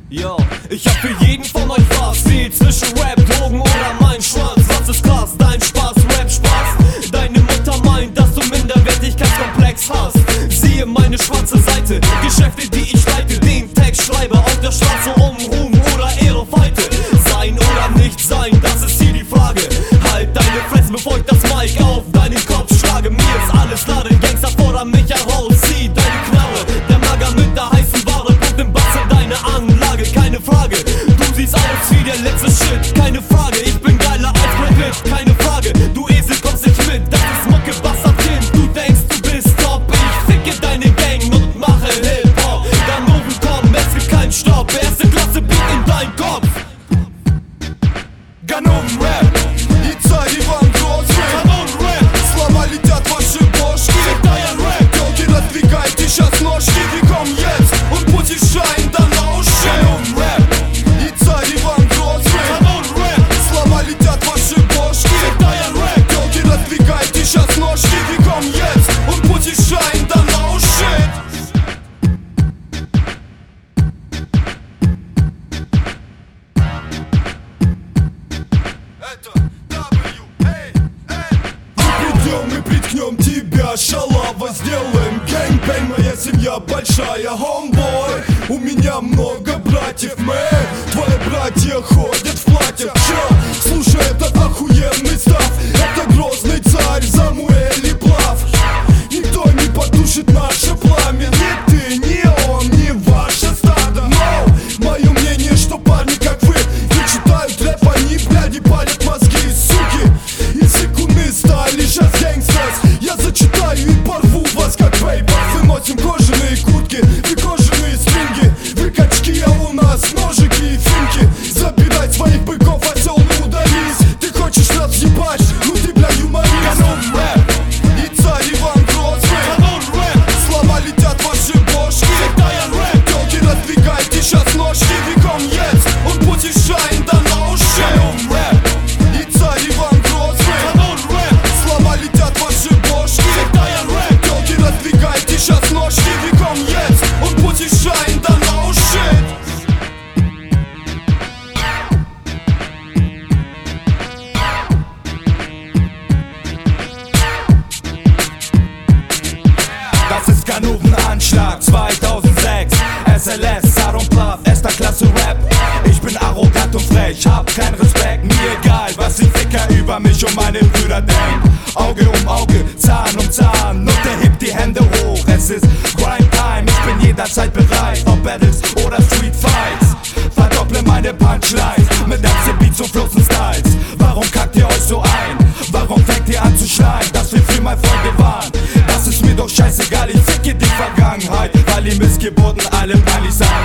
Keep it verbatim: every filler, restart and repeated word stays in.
Yo, ich hab für jeden von euch was, wie zwischen Rap, Drogen oder mein Schwanz. Was ist krass? Dein Spaß, Rap Spaß. Deine Mutter meint, dass du Minderwertigkeitskomplex hast. Siehe meine schwarze Seite, Geschäfte, die ich leite. Den Text schreibe auf der Straße um Ruhm oder Ehre feite. Sein oder nicht sein, das ist hier die Frage. Halt deine Fresse, bevor ich das Mic auf deinen Kopf schlage. Mir ist alles Lade, Gangster fordern mich heraus. Zieh deine Knarre, der Mager mit der heißen Ware. Pumpt den Bass in deine Anlage, keine Frage. Du siehst aus wie der letzte Shit, keine Frage. Ich bin geiler als Brad Pitt, keine Frage. Du Esel kommst nicht mit, das ist Mucke, Bastard-Kind. Du denkst, du bist top, ich ficke deine Gang und mache Hip-Hop. Ganoven kommen, es gibt keinen Stopp. Erste Klasse Beat in dein Kopf. Ganoven Rap, и царь Иван Грозный. Ganoven Rap, Слова летят в ваши бошки. Dein Rap, Телки, раздвигайте сейчас ножки. Веком есть, он будет шайн до ноши. Ganoven Rap, и царь Иван Грозный. Ganoven Rap, Слова летят в ваши бошки. Dein Rap, Телки, раздвигайте сейчас ножки. Веком есть, он будет шайн до ноши. Мы приткнем тебя, шалава, сделаем гэнг-бэнг. Моя семья большая, homeboy. У меня много братьев, мэн. Твои братья ходят в платьях. Чё? Слушай, этот охуенный став. Это грозный царь Самуэль и Плав. Никто не потушит наше пламя. Ни ты, ни он, ни ваше стадо. Но мое мнение, что парни как вы не читают рэп, они, бляди, палят мозги, суки. И секунды стали сейчас гэнгстас. Я зачитаю и порву вас как вейпер. Мы носим кожаные куртки и кожаные стринги. Вы качки, а у нас ножики и финки. Забирай своих быков, осел, не удались. Ты хочешь нас ебать? Ну ты, бля, юморист. Ganoven Rap, и царь Иван Грозный. Ganoven Rap, Слова летят в ваши бошки. Dein Rap, Телки, раздвигайте сейчас ножки. Веком есть, он будет шайн до ноши. Ganoven Rap, И царь Иван Грозный. Ganoven Rap, Слова летят в ваши бошки. Dein Rap, Телки, раздвигайте сейчас ножки. Веком есть, он будет шайн до ноши. Das ist Ganoven Anschlag zweitausendsechs. S L S, Saron Plath, erster Klasse Rap. Ich bin arrogant und frech, hab keinen Respekt. Mir egal, was die Ficker über mich und meine Brüder denken. Auge um Auge, Zahn um Zahn. Und er hebt die Hände hoch, es ist Crime Time. Ich bin jederzeit bereit, ob Battles oder Street Fights. Verdopple meine Punchlines mit M C Beats und Flows und Styles. Warum kackt ihr euch so ein? Warum fängt ihr an zu schreien, dass wir früher mal Freunde waren? Das ist mir doch scheißegal, ich ficke die Vergangenheit, weil ihr Missgeburten alle peinlich seid.